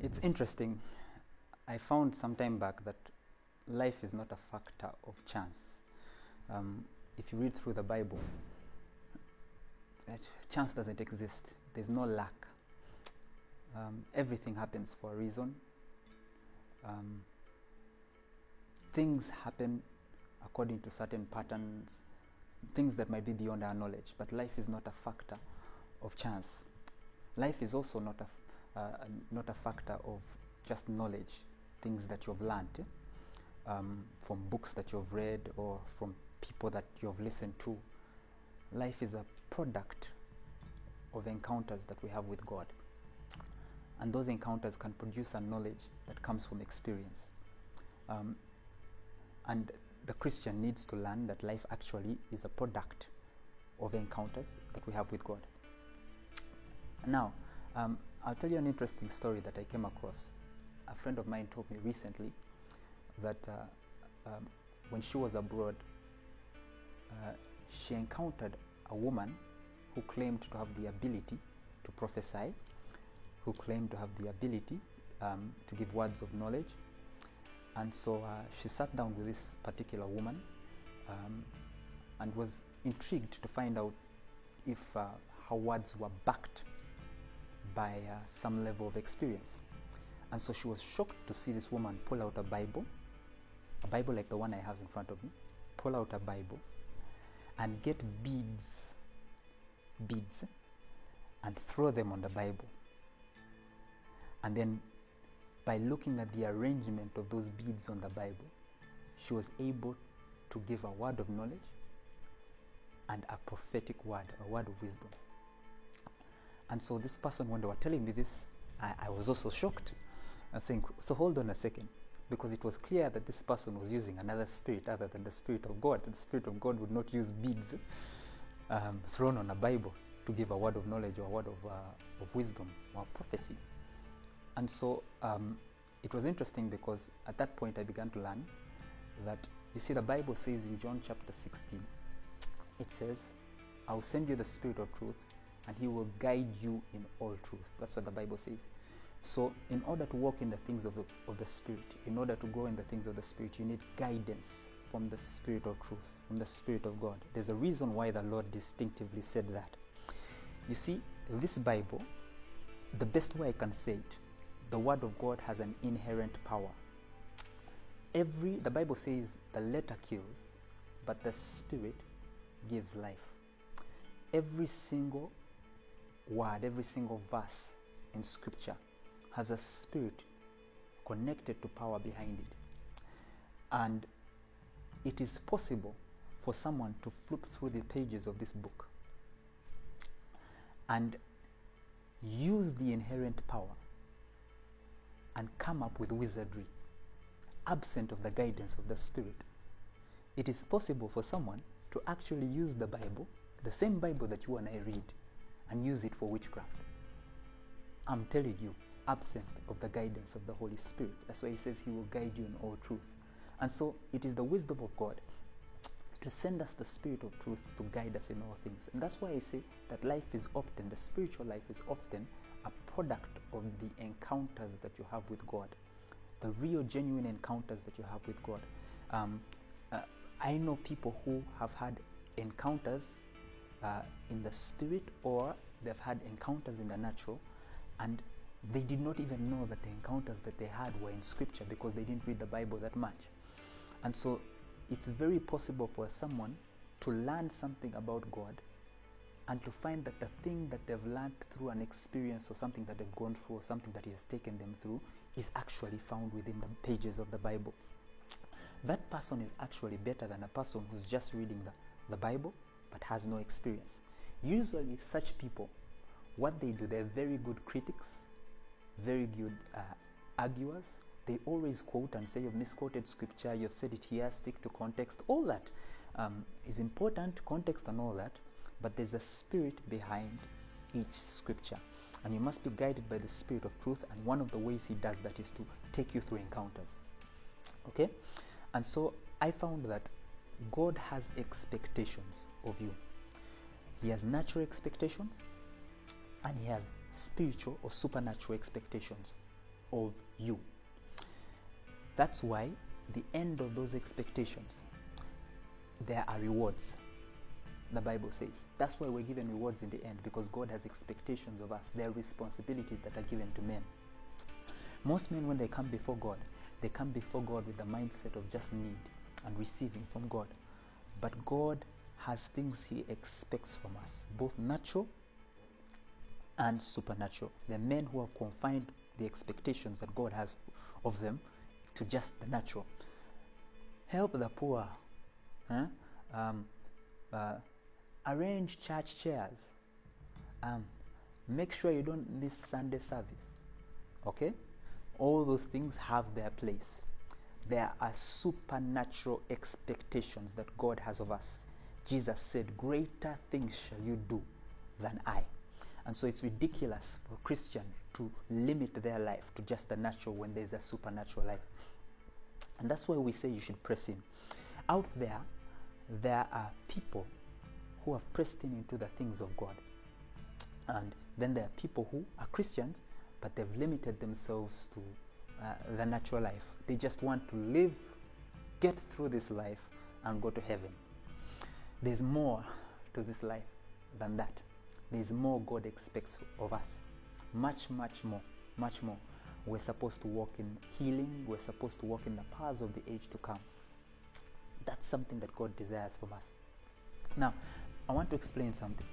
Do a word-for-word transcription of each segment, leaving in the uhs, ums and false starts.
It's interesting. I found some time back that life is not a factor of chance. Um, if you read through the Bible, chance doesn't exist. There's no luck. Um, everything happens for a reason. Um, things happen according to certain patterns, things that might be beyond our knowledge, but life is not a factor of chance. Life is also not a uh, not a factor of just knowledge, things that you've learned um, from books that you've read or from people that you've listened to. Life is a product of encounters that we have with God, and those encounters can produce a knowledge that comes from experience. Um, and the Christian needs to learn that life actually is a product of encounters that we have with God. Now, um, I'll tell you an interesting story that I came across. A friend of mine told me recently that uh, um, when she was abroad, uh, she encountered a woman who claimed to have the ability to prophesy, who claimed to have the ability um, to give words of knowledge. And so uh, she sat down with this particular woman um, and was intrigued to find out if uh, her words were backed by uh, some level of experience. And so she was shocked to see this woman pull out a Bible, a Bible like the one I have in front of me, pull out a Bible and get beads, beads, and throw them on the Bible. And then by looking at the arrangement of those beads on the Bible, she was able to give a word of knowledge and a prophetic word, a word of wisdom. And so this person, when they were telling me this, I, I was also shocked. I'm saying, so hold on a second, because it was clear that this person was using another spirit other than the Spirit of God. The Spirit of God would not use beads um, thrown on a Bible to give a word of knowledge or a word of, uh, of wisdom or prophecy. And so um, it was interesting because at that point I began to learn that, you see, the Bible says in John chapter sixteen, it says, I'll send you the Spirit of truth and he will guide you in all truth. That's what the Bible says. So in order to walk in the things of the, of the Spirit, in order to grow in the things of the Spirit, you need guidance from the Spirit of truth, from the Spirit of God. There's a reason why the Lord distinctively said that. You see, this Bible, the best way I can say it, the Word of God has an inherent power. Every, the Bible says the letter kills, but the Spirit gives life. Every single word, every single verse in Scripture has a spirit connected to power behind it. And it is possible for someone to flip through the pages of this book and use the inherent power and come up with wizardry, absent of the guidance of the Spirit. It is possible for someone to actually use the Bible, the same Bible that you and I read, and use it for witchcraft. I'm telling you, absent of the guidance of the Holy Spirit. That's why he says he will guide you in all truth. And so it is the wisdom of God to send us the Spirit of truth to guide us in all things. And that's why I say that life is often, the spiritual life is often a product of the encounters that you have with God, the real genuine encounters that you have with God. Um, uh, I know people who have had encounters uh, in the Spirit, or they've had encounters in the natural, and they did not even know that the encounters that they had were in Scripture because they didn't read the Bible that much. And so it's very possible for someone to learn something about God and to find that the thing that they've learned through an experience or something that they've gone through or something that He has taken them through is actually found within the pages of the Bible. That person is actually better than a person who's just reading the, the Bible but has no experience. Usually such people, what they do, they're very good critics, very good uh, arguers. They always quote and say, you've misquoted Scripture, you've said it here, stick to context. All that um, is important, context and all that, but there's a spirit behind each Scripture. And you must be guided by the Spirit of truth, and one of the ways He does that is to take you through encounters. Okay? And so I found that God has expectations of you. He has natural expectations, and He has spiritual or supernatural expectations of you. That's why the end of those expectations, there are rewards. The Bible says that's why we're given rewards in the end, because God has expectations of us. There are responsibilities that are given to men. Most men, when they come before God, they come before God with the mindset of just need and receiving from God. But God has things He expects from us, both natural and supernatural. There are men who have confined the expectations that God has of them to just the natural. Help the poor. Huh? Um, uh, arrange church chairs. Um, make sure you don't miss Sunday service. Okay? All those things have their place. There are supernatural expectations that God has of us. Jesus said, greater things shall you do than I. And so it's ridiculous for a Christian to limit their life to just the natural when there's a supernatural life. And that's why we say you should press in. Out there, there are people who have pressed in into the things of God. And then there are people who are Christians, but they've limited themselves to uh, the natural life. They just want to live, get through this life, and go to heaven. There's more to this life than that. There's more God expects of us. Much, much more. Much more. We're supposed to walk in healing. We're supposed to walk in the powers of the age to come. That's something that God desires from us. Now, I want to explain something.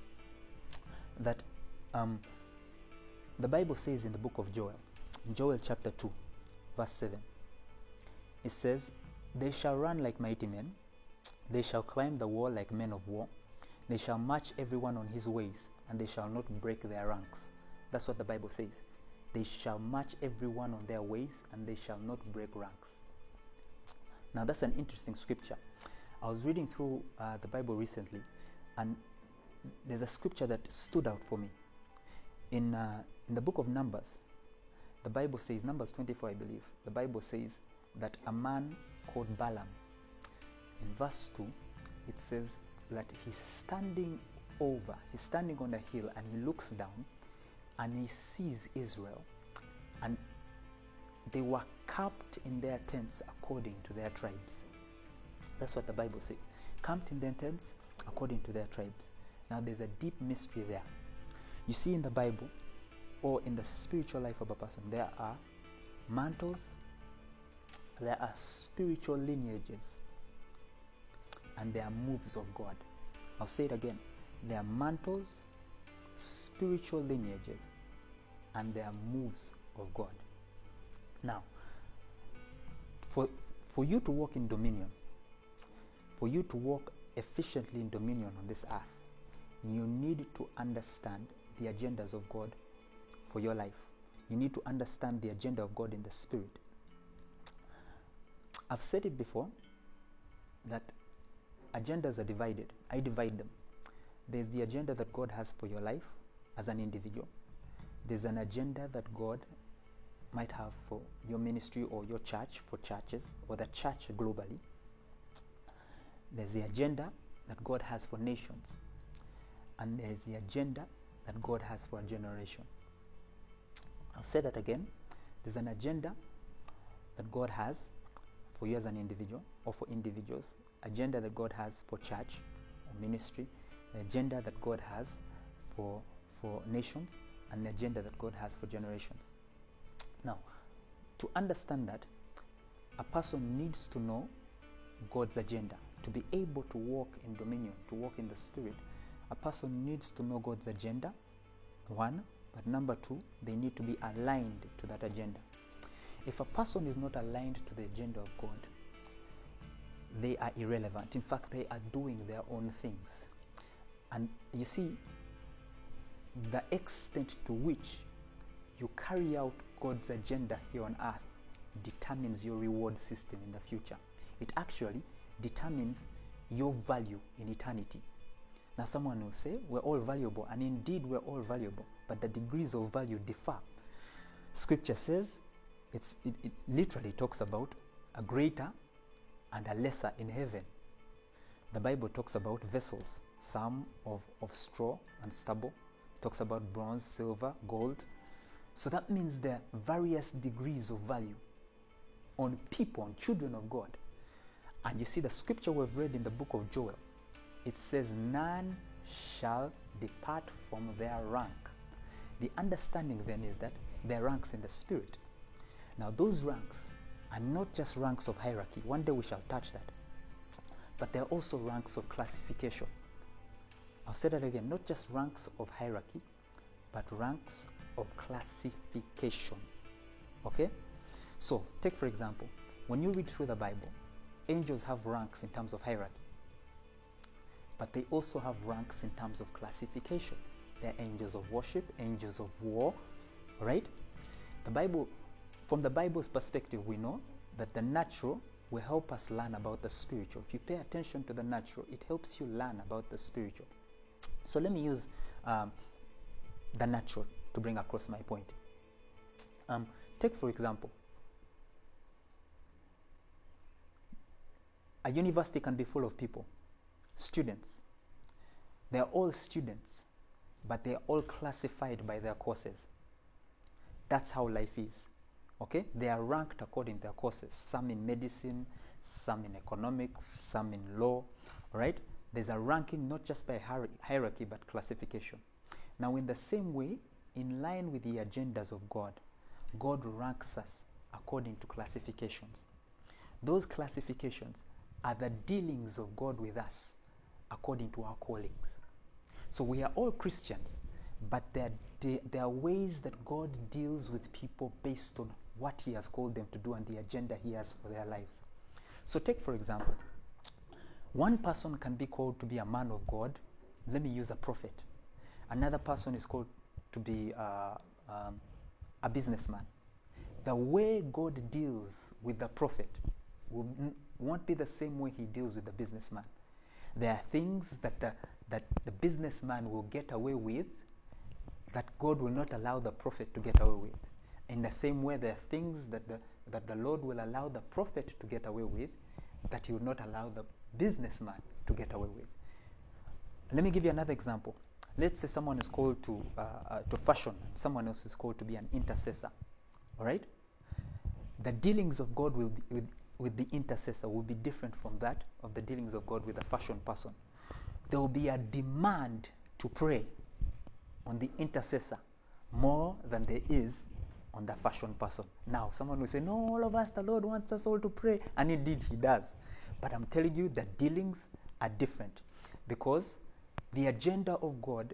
That um, the Bible says in the book of Joel, in Joel chapter two, verse seven, it says, they shall run like mighty men. They shall climb the wall like men of war. They shall march everyone on his ways, and they shall not break their ranks. That's what the Bible says. They shall march everyone on their ways, and they shall not break ranks. Now that's an interesting scripture. I was reading through uh, the Bible recently, and there's a scripture that stood out for me. In, uh, in the book of Numbers, the Bible says, Numbers twenty-four I believe, the Bible says that a man called Balaam, in verse two, it says that he's standing over, he's standing on a hill, and he looks down and he sees Israel, and they were camped in their tents according to their tribes. That's what the Bible says. Camped in their tents according to their tribes. Now there's a deep mystery there. You see, in the Bible, or in the spiritual life of a person, there are mantles, there are spiritual lineages, and there are moves of God. I'll say it again. There are mantles, spiritual lineages, and there are moves of God. Now, for, for you to walk in dominion, for you to walk efficiently in dominion on this earth, you need to understand the agendas of God for your life. You need to understand the agenda of God in the spirit. I've said it before that agendas are divided. I divide them. There's the agenda that God has for your life as an individual. There's an agenda that God might have for your ministry or your church, for churches, or the church globally. There's the agenda that God has for nations. And there's the agenda that God has for a generation. I'll say that again. There's an agenda that God has for you as an individual, or for individuals. Agenda that God has for church or ministry. The agenda that God has for, for nations. And the agenda that God has for generations. Now, to understand that, a person needs to know God's agenda. To be able to walk in dominion, to walk in the spirit, a person needs to know God's agenda, one, but number two, they need to be aligned to that agenda. If a person is not aligned to the agenda of God, they are irrelevant. In fact, they are doing their own things. And you see, the extent to which you carry out God's agenda here on earth determines your reward system in the future. It actually determines your value in eternity. Now someone will say, we're all valuable, and indeed we're all valuable, but the degrees of value differ. Scripture says, it's, it, it literally talks about a greater and a lesser in heaven. The Bible talks about vessels, some of, of straw and stubble. It talks about bronze, silver, gold. So that means there are various degrees of value on people, on children of God. And you see the scripture we've read in the book of Joel, it says, none shall depart from their rank. The understanding then is that there are ranks in the spirit. Now those ranks are not just ranks of hierarchy. One day we shall touch that. But they're also ranks of classification. I'll say that again, not just ranks of hierarchy, but ranks of classification. Okay? So, take for example, when you read through the Bible, angels have ranks in terms of hierarchy, but they also have ranks in terms of classification. They're angels of worship, angels of war, right? The Bible, from the Bible's perspective, we know that the natural will help us learn about the spiritual. If you pay attention to the natural, it helps you learn about the spiritual. So let me use um, the natural to bring across my point. Um, take for example, a university can be full of people, students. They're all students, but they're all classified by their courses. That's how life is. Okay? They are ranked according to their courses. Some in medicine, some in economics, some in law. All right? There's a ranking not just by hierarchy, but classification. Now, in the same way, in line with the agendas of God, God ranks us according to classifications. Those classifications are the dealings of God with us according to our callings. So we are all Christians, but there, there, there are ways that God deals with people based on what He has called them to do and the agenda He has for their lives. So take for example, one person can be called to be a man of God. Let me use a prophet. Another person is called to be uh, um, a businessman. The way God deals with the prophet will, won't be the same way He deals with the businessman. There are things that the, that the businessman will get away with that God will not allow the prophet to get away with. In the same way, there are things that the, that the Lord will allow the prophet to get away with that He will not allow the businessman to get away with. Let me give you another example. Let's say someone is called to, uh, uh, to fashion, someone else is called to be an intercessor. All right? The dealings of God will be with, with the intercessor will be different from that of the dealings of God with the fashion person. There will be a demand to pray on the intercessor more than there is on the fashion person. Now, someone will say, no, all of us, the Lord wants us all to pray. And indeed, He does. But I'm telling you that dealings are different because the agenda of God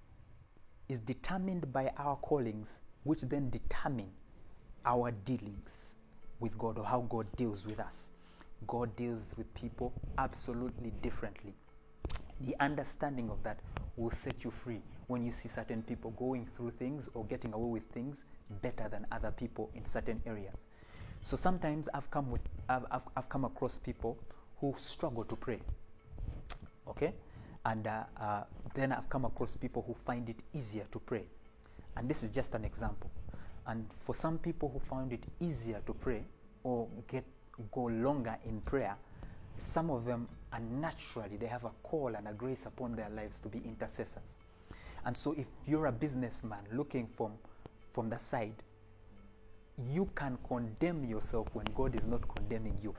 is determined by our callings, which then determine our dealings with God or how God deals with us. God deals with people absolutely differently. The understanding of that will set you free when you see certain people going through things or getting away with things better than other people in certain areas. So sometimes I've come with I've, I've, I've come across people who struggle to pray. Okay? And uh, uh, then I've come across people who find it easier to pray. And this is just an example. And for some people who found it easier to pray or get go longer in prayer, some of them are naturally, they have a call and a grace upon their lives to be intercessors. And so if you're a businessman looking from, from the side, you can condemn yourself when God is not condemning you.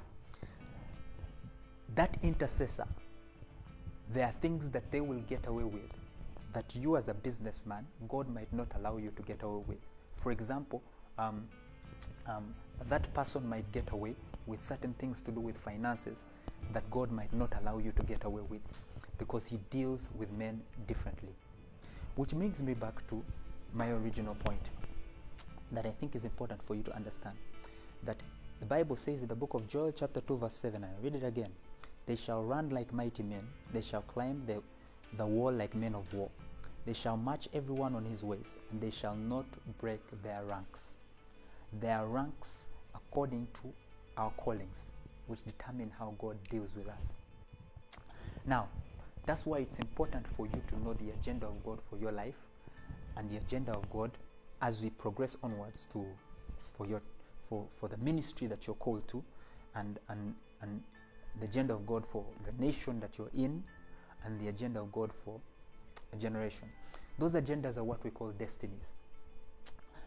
That intercessor, there are things that they will get away with that you as a businessman, God might not allow you to get away with. For example, um, um, that person might get away with certain things to do with finances that God might not allow you to get away with because He deals with men differently. Which brings me back to my original point that I think is important for you to understand. That the Bible says in the book of Joel chapter two verse seven, and I read it again, they shall run like mighty men, they shall climb the, the wall like men of war. They shall march everyone on his ways, and they shall not break their ranks. Their ranks according to our callings, which determine how God deals with us. Now, that's why it's important for you to know the agenda of God for your life and the agenda of God as we progress onwards to for your for, for the ministry that you're called to, and, and and the agenda of God for the nation that you're in, and the agenda of God for a generation. Those agendas are what we call destinies.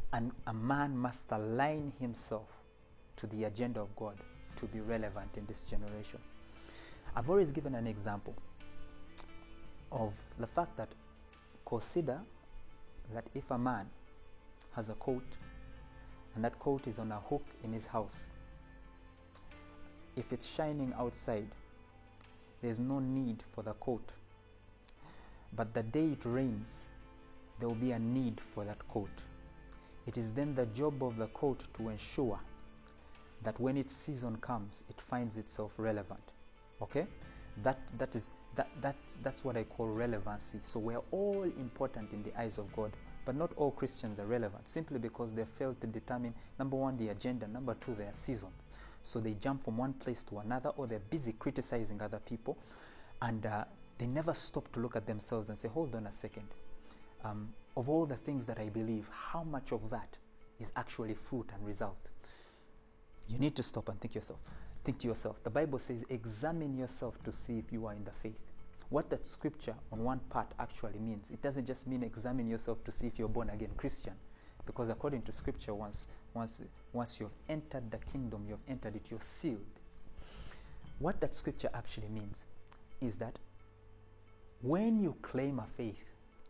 And a man must align himself to the agenda of God to be relevant in this generation. I've always given an example of the fact that consider that if a man has a coat and that coat is on a hook in his house, if it's shining outside, there's no need for the coat. But the day it rains, there will be a need for that coat. It is then the job of the coat to ensure that when its season comes, it finds itself relevant. Okay? That that is that that's that's what I call relevancy. So we're all important in the eyes of God, but not all Christians are relevant simply because they fail to determine, number one, the agenda, number two, their seasons. So they jump from one place to another, or they're busy criticizing other people, and uh, they never stop to look at themselves and say, hold on a second. Um, of all the things that I believe, how much of that is actually fruit and result? You need to stop and think yourself. Think to yourself. The Bible says, examine yourself to see if you are in the faith. What that scripture on one part actually means, it doesn't just mean examine yourself to see if you're born again Christian, because according to scripture, once once once you've entered the kingdom, you've entered it, you're sealed. What that scripture actually means is that when you claim a faith,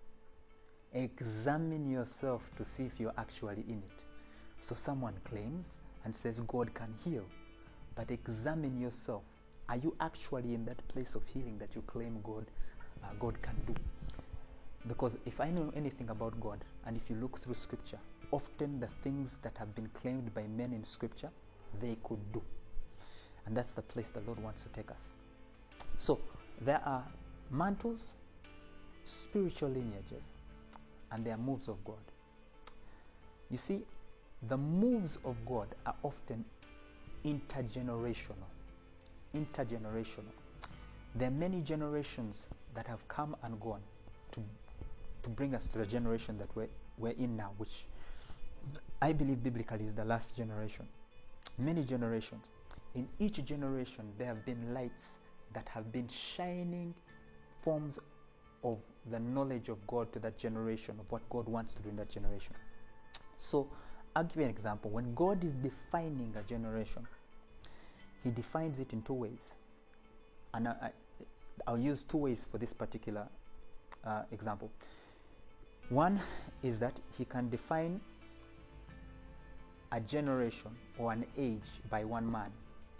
examine yourself to see if you're actually in it. So someone claims and says God can heal, but examine yourself. Are you actually in that place of healing that you claim God uh, God can do? Because if I know anything about God, and if you look through scripture, often the things that have been claimed by men in scripture, they could do. And that's the place the Lord wants to take us. So there are mantles, spiritual lineages, and there are moves of God. You see, the moves of God are often intergenerational. Intergenerational. There are many generations that have come and gone to, to bring us to the generation that we're, we're in now, which I believe biblically is the last generation. Many generations. In each generation, there have been lights that have been shining forms of the knowledge of God to that generation, of what God wants to do in that generation. So, I'll give you an example. When God is defining a generation, He defines it in two ways. And I, I, I'll use two ways for this particular uh, example. One is that He can define a generation or an age by one man.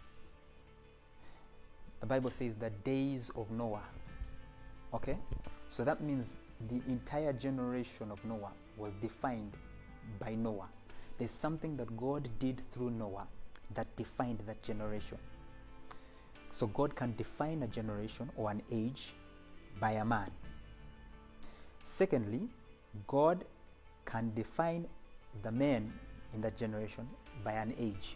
The Bible says the days of Noah. Okay? So that means the entire generation of Noah was defined by Noah. There's something that God did through Noah that defined that generation. So God can define a generation or an age by a man. Secondly, God can define the men in that generation by an age.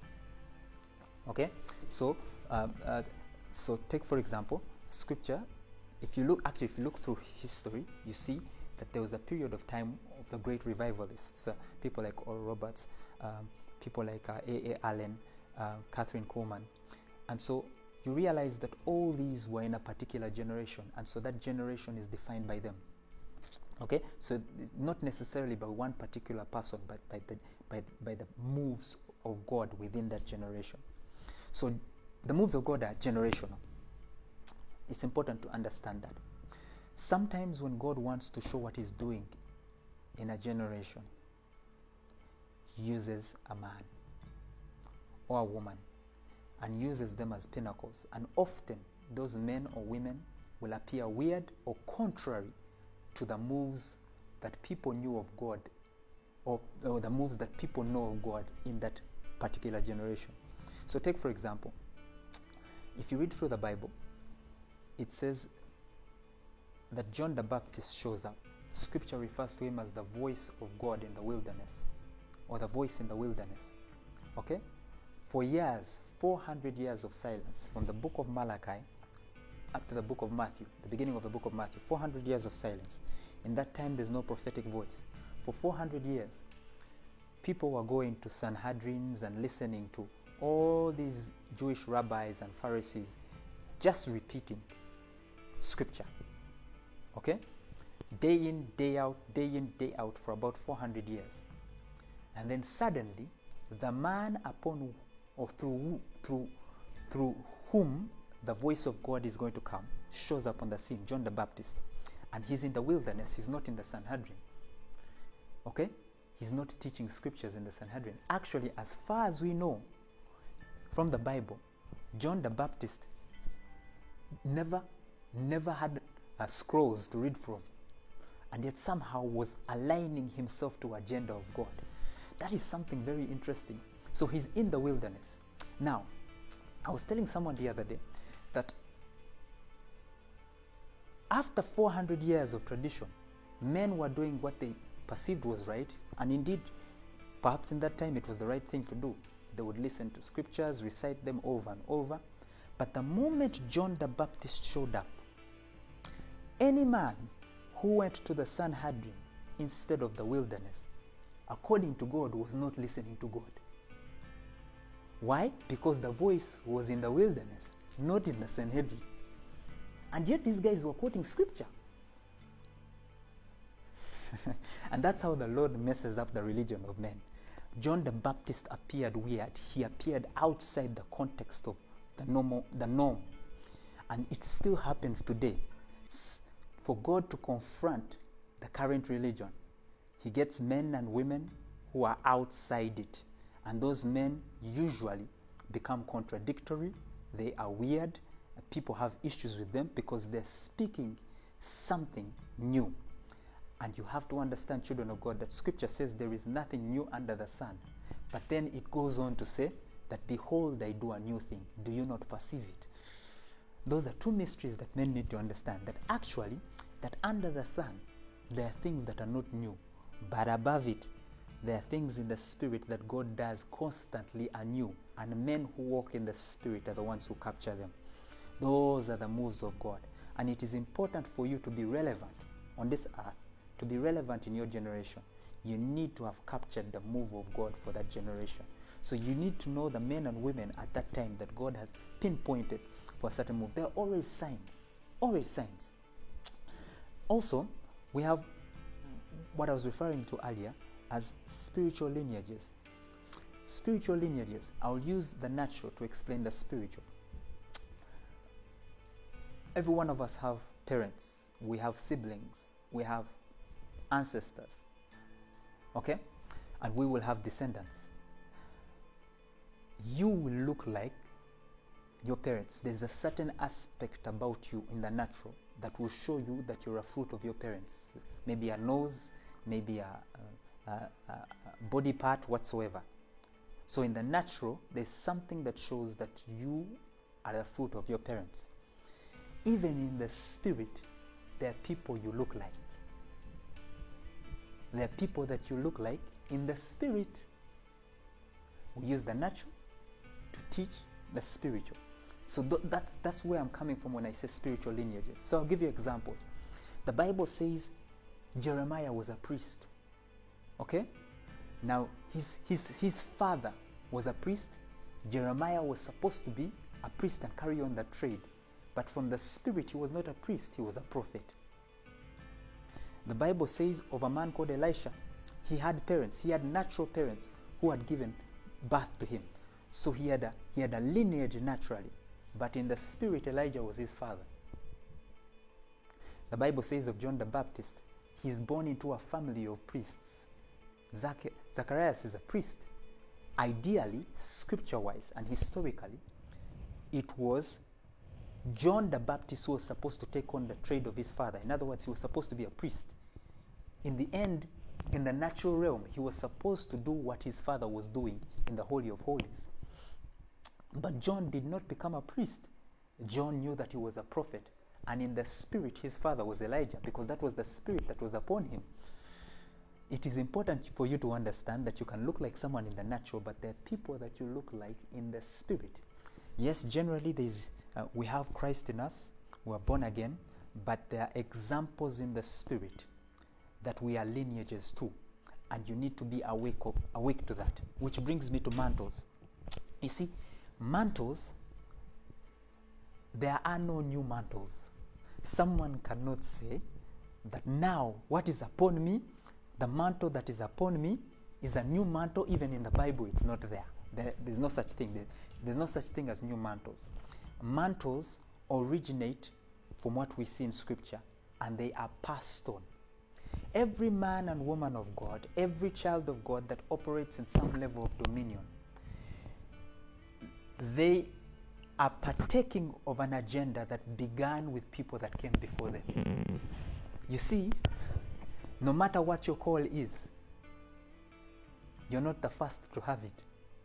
Okay? So, uh, uh, so take for example, scripture. If you look, actually, if you look through history, you see that there was a period of time of the great revivalists, uh, people like Oral Roberts, um, people like uh, A A Allen, uh, Catherine Coleman. And so you realize that all these were in a particular generation, and so that generation is defined by them. Okay? So not necessarily by one particular person, but by the, by, by the moves of God within that generation. So the moves of God are generational. It's important to understand that. Sometimes when God wants to show what He's doing in a generation, He uses a man or a woman and uses them as pinnacles. And often those men or women will appear weird or contrary to the moves that people knew of God, or, or the moves that people know of God in that particular generation. So take for example, if you read through the Bible, it says that John the Baptist shows up. Scripture refers to him as the voice of God in the wilderness, or the voice in the wilderness. Okay? For years, four hundred years of silence, from the book of Malachi up to the book of Matthew, the beginning of the book of Matthew, four hundred years of silence. In that time, there's no prophetic voice. For four hundred years, people were going to Sanhedrins and listening to all these Jewish rabbis and Pharisees just repeating scripture. Okay? Day in, day out, day in, day out for about four hundred years. And then suddenly, the man upon or through through through whom the voice of God is going to come shows up on the scene, John the Baptist. And he's in the wilderness, he's not in the Sanhedrin. Okay? He's not teaching scriptures in the Sanhedrin. Actually, as far as we know from the Bible, John the Baptist never, never had uh, scrolls to read from, and yet somehow was aligning himself to agenda of God. That is something very interesting. So he's in the wilderness. Now, I was telling someone the other day that after four hundred years of tradition, men were doing what they perceived was right, and indeed, perhaps in that time it was the right thing to do. They would listen to scriptures, recite them over and over. But the moment John the Baptist showed up, any man who went to the Sanhedrin instead of the wilderness, according to God, was not listening to God. Why? Because the voice was in the wilderness, not in the Sanhedrin. And yet these guys were quoting scripture. And that's how the Lord messes up the religion of men. John the Baptist appeared weird. He appeared outside the context of the normal, the norm. And it still happens today. For God to confront the current religion, he gets men and women who are outside it. And those men usually become contradictory. They are weird. People have issues with them because they're speaking something new. And you have to understand, children of God, that scripture says there is nothing new under the sun. But then it goes on to say that, behold, I do a new thing. Do you not perceive it? Those are two mysteries that men need to understand. That actually, that under the sun, there are things that are not new. But above it, there are things in the spirit that God does constantly anew. And men who walk in the spirit are the ones who capture them. Those are the moves of God. And it is important for you to be relevant on this earth, to be relevant in your generation. You need to have captured the move of God for that generation. So you need to know the men and women at that time that God has pinpointed for a certain move. There are always signs, always signs. Also, we have what I was referring to earlier as spiritual lineages. Spiritual lineages. I'll use the natural to explain the spiritual. Every one of us have parents, we have siblings, we have ancestors, okay? And we will have descendants. You will look like your parents. There's a certain aspect about you in the natural that will show you that you're a fruit of your parents. Maybe a nose, maybe a, a, a, a body part, whatsoever. So in the natural, there's something that shows that you are a fruit of your parents. Even in the spirit, there are people you look like. There are people that you look like in the spirit. We use the natural to teach the spiritual. So th- that's, that's where I'm coming from when I say spiritual lineages. So I'll give you examples. The Bible says Jeremiah was a priest. Okay? Now, his, his, his father was a priest. Jeremiah was supposed to be a priest and carry on the trade. But from the spirit, he was not a priest, he was a prophet. The Bible says of a man called Elisha, he had parents, he had natural parents who had given birth to him. So he had a, he had a lineage naturally. But in the spirit, Elijah was his father. The Bible says of John the Baptist, he is born into a family of priests. Zac- Zacharias is a priest. Ideally, scripture-wise and historically, it was John the Baptist who was supposed to take on the trade of his father. In other words, he was supposed to be a priest. In the end, in the natural realm, he was supposed to do what his father was doing in the Holy of Holies. But John did not become a priest. John knew that he was a prophet. And in the spirit, his father was Elijah, because that was the spirit that was upon him. It is important for you to understand that you can look like someone in the natural, but there are people that you look like in the spirit. Yes, generally there's, uh, we have Christ in us, we are born again, but there are examples in the spirit that we are lineages too. And you need to be awake, of, awake to that. Which brings me to mantles. You see, mantles, there are no new mantles. Someone cannot say that now what is upon me, the mantle that is upon me is a new mantle. Even in the Bible, it's not there. there there's no such thing. There, there's no such thing as new mantles. Mantles originate from what we see in Scripture, and they are passed on. Every man and woman of God, every child of God that operates in some level of dominion, they are partaking of an agenda that began with people that came before them. You see, no matter what your call is, you're not the first to have it.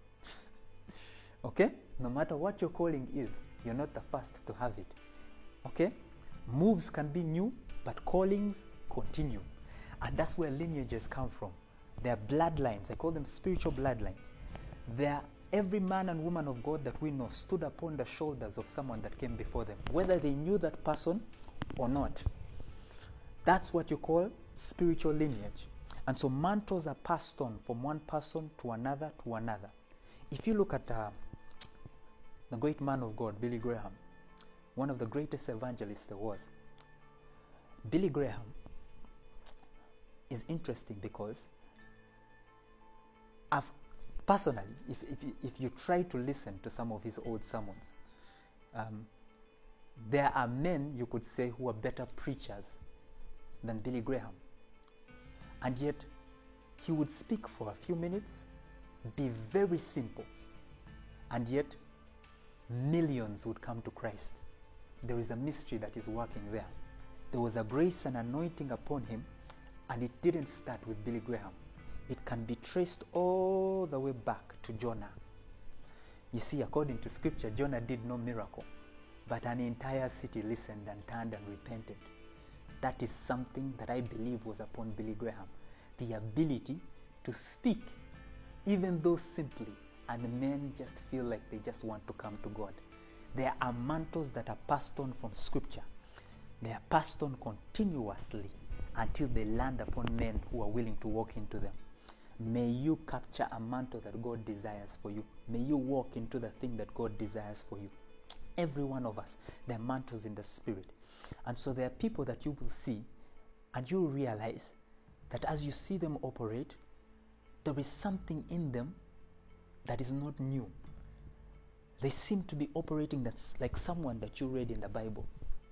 Okay? No matter what your calling is, you're not the first to have it. Okay? Moves can be new, but callings continue. And that's where lineages come from. They're bloodlines. I call them spiritual bloodlines. They're every man and woman of God that we know stood upon the shoulders of someone that came before them, whether they knew that person or not. That's what you call spiritual lineage. And so mantles are passed on from one person to another to another. If you look at uh, the great man of God, Billy Graham, one of the greatest evangelists there was, Billy Graham is interesting because I've personally, if, if, you, if you try to listen to some of his old sermons, um, there are men, you could say, who are better preachers than Billy Graham. And yet, he would speak for a few minutes, be very simple, and yet millions would come to Christ. There is a mystery that is working there. There was a grace and anointing upon him, and it didn't start with Billy Graham. It can be traced all the way back to Jonah. You see, according to Scripture, Jonah did no miracle, but an entire city listened and turned and repented. That is something that I believe was upon Billy Graham. The ability to speak, even though simply, and men just feel like they just want to come to God. There are mantles that are passed on from Scripture. They are passed on continuously until they land upon men who are willing to walk into them. May you capture a mantle that God desires for you. May you walk into the thing that God desires for you. Every one of us, there are mantles in the Spirit. And so there are people that you will see, and you realize that as you see them operate, there is something in them that is not new. They seem to be operating that's like someone that you read in the Bible.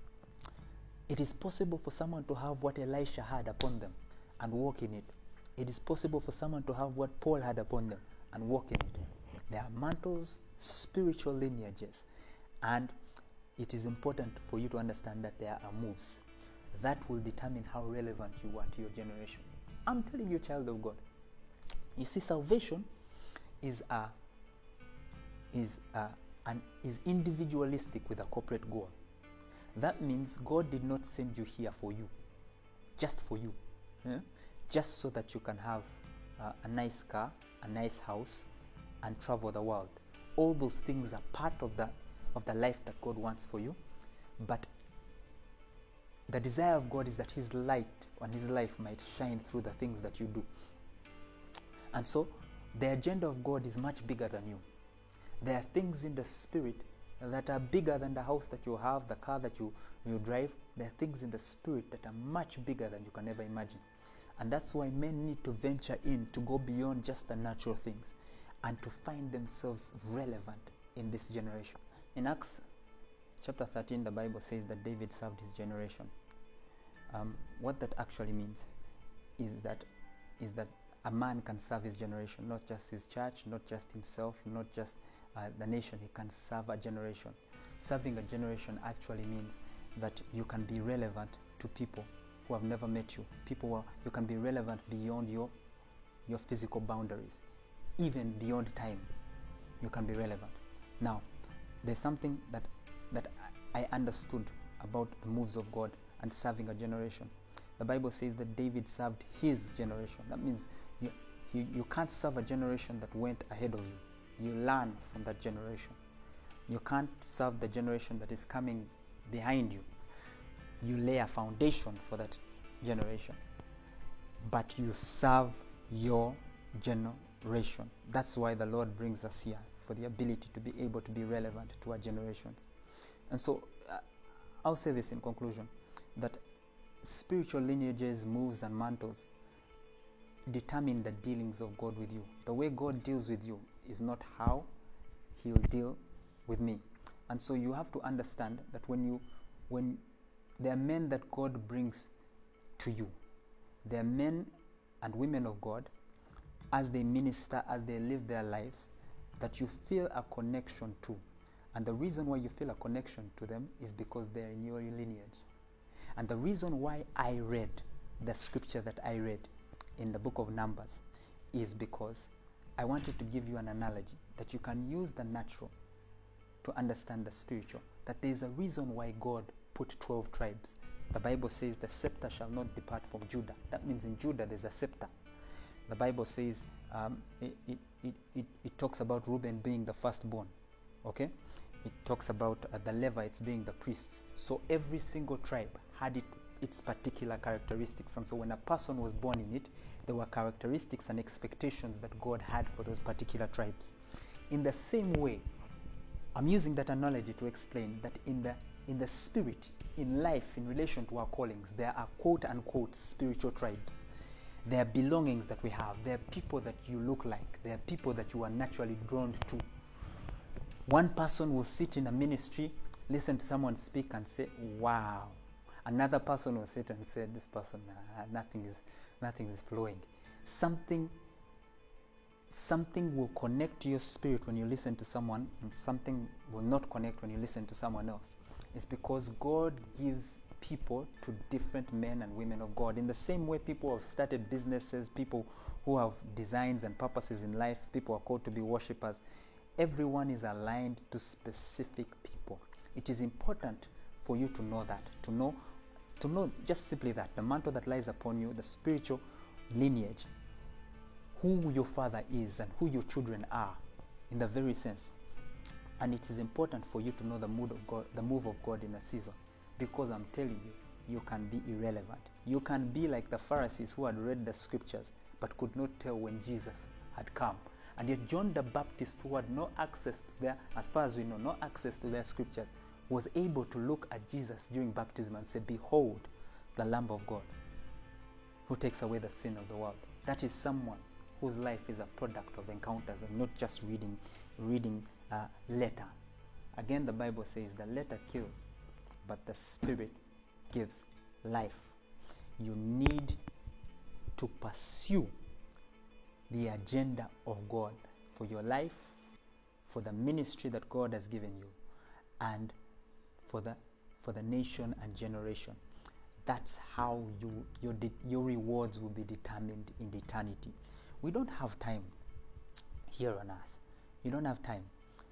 It is possible for someone to have what Elisha had upon them and walk in it. It is possible for someone to have what Paul had upon them and walk in it. There are mantles, spiritual lineages, and it is important for you to understand that there are moves. That will determine how relevant you are to your generation. I'm telling you, child of God. You see, salvation is a is a, an is individualistic with a corporate goal. That means God did not send you here for you, just for you, yeah? Just so that you can have uh, a nice car, a nice house, and travel the world. All those things are part of the of the life that God wants for you, but the desire of God is that His light and His life might shine through the things that you do. And so, the agenda of God is much bigger than you. There are things in the Spirit that are bigger than the house that you have, the car that you, you drive. There are things in the Spirit that are much bigger than you can ever imagine. And that's why men need to venture in to go beyond just the natural things and to find themselves relevant in this generation. In Acts chapter thirteen, the Bible says that David served his generation. Um, what that actually means is that is that a man can serve his generation, not just his church, not just himself, not just uh, the nation. He can serve a generation. Serving a generation actually means that you can be relevant to people who have never met you. People who are, you can be relevant beyond your your physical boundaries, even beyond time. You can be relevant. Now, there's something that that I understood about the moves of God and serving a generation. The Bible says that David served his generation. That means you, you, you can't serve a generation that went ahead of you. You learn from that generation. You can't serve the generation that is coming behind you. You lay a foundation for that generation. But you serve your generation. That's why the Lord brings us here, for the ability to be able to be relevant to our generations. And so uh, I'll say this in conclusion, that spiritual lineages, moves, and mantles determine the dealings of God with you. The way God deals with you is not how He'll deal with me. And so you have to understand that when you, when there are men that God brings to you, there are men and women of God, as they minister, as they live their lives, that you feel a connection to. And the reason why you feel a connection to them is because they are in your lineage. And the reason why I read the scripture that I read in the book of Numbers is because I wanted to give you an analogy that you can use the natural to understand the spiritual. That there is a reason why God put twelve tribes. The Bible says the scepter shall not depart from Judah. That means in Judah there's a scepter. The Bible says um, it, it, it, it, it talks about Reuben being the firstborn. Okay? It talks about uh, the Levites being the priests. So every single tribe had it, its particular characteristics. And so when a person was born in it, there were characteristics and expectations that God had for those particular tribes. In the same way, I'm using that analogy to explain that in the in the spirit, in life, in relation to our callings, there are quote-unquote spiritual tribes. There are belongings that we have. There are people that you look like. There are people that you are naturally drawn to. One person will sit in a ministry, listen to someone speak and say, wow. Another person will sit and say, this person, uh, nothing is nothing is flowing. Something something will connect to your spirit when you listen to someone, and something will not connect when you listen to someone else. It's because God gives people to different men and women of God. In the same way people have started businesses, people who have designs and purposes in life, people are called to be worshippers. Everyone is aligned to specific people. It is important for you to know that, to know, to know just simply that, the mantle that lies upon you, the spiritual lineage, who your father is and who your children are, in the very sense. And it is important for you to know the mood of God, the move of God in a season, because I'm telling you, you can be irrelevant. You can be like the Pharisees who had read the scriptures but could not tell when Jesus had come. And yet John the Baptist, who had no access to their, as far as we know, no access to their scriptures, was able to look at Jesus during baptism and say, behold, the Lamb of God who takes away the sin of the world. That is someone whose life is a product of encounters and not just reading reading a letter. Again, the Bible says the letter kills, but the Spirit gives life. You need to pursue the agenda of God for your life, for the ministry that God has given you, and for the for the nation and generation. That's how you your your rewards will be determined in eternity. We don't have time here on earth. You don't have time.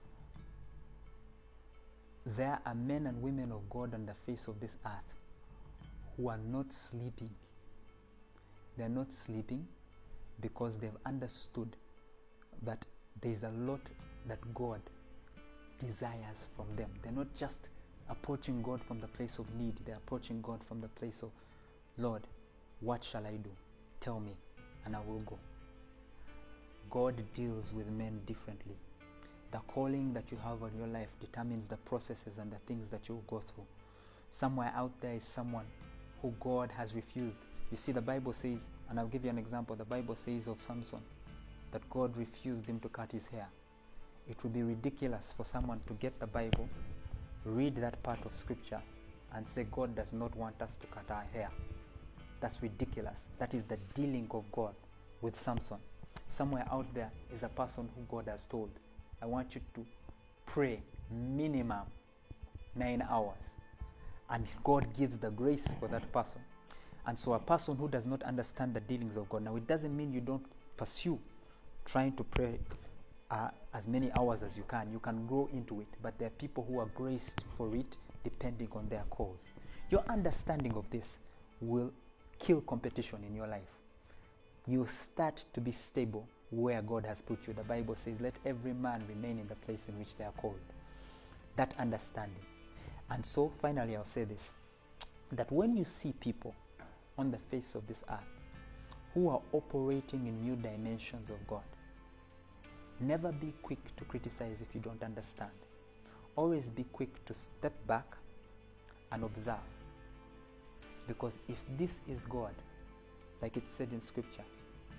There are men and women of God on the face of this earth who are not sleeping. They are not sleeping because they've understood that there's a lot that God desires from them. They're not just approaching God from the place of need. They're approaching God from the place of, Lord, what shall I do? Tell me, and I will go. God deals with men differently. The calling that you have on your life determines the processes and the things that you will go through. Somewhere out there is someone who God has refused. You see, the Bible says, and I'll give you an example, the Bible says of Samson that God refused him to cut his hair. It would be ridiculous for someone to get the Bible, read that part of scripture, and say God does not want us to cut our hair. That's ridiculous. That is the dealing of God with Samson. Somewhere out there is a person who God has told, I want you to pray minimum nine hours. And God gives the grace for that person. And so a person who does not understand the dealings of God, now it doesn't mean you don't pursue trying to pray uh, as many hours as you can. You can grow into it, but there are people who are graced for it depending on their cause. Your understanding of this will kill competition in your life. You start to be stable where God has put you. The Bible says, let every man remain in the place in which they are called. That understanding. And so finally I'll say this, that when you see people on the face of this earth who are operating in new dimensions of God, never be quick to criticize if you don't understand. Always be quick to step back and observe. Because if this is God, like it said in scripture,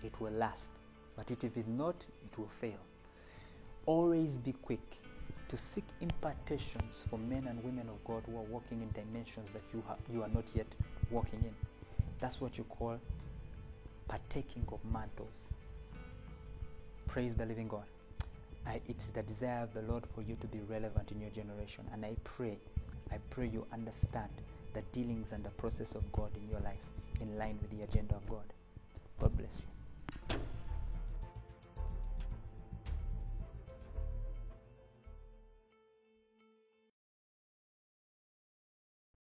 it will last. But if it is not, it will fail. Always be quick to seek impartations for men and women of God who are walking in dimensions that you, ha- you are not yet walking in. That's what you call partaking of mantles. Praise the living God. I, it's the desire of the Lord for you to be relevant in your generation. And I pray, I pray you understand the dealings and the process of God in your life in line with the agenda of God. God bless you.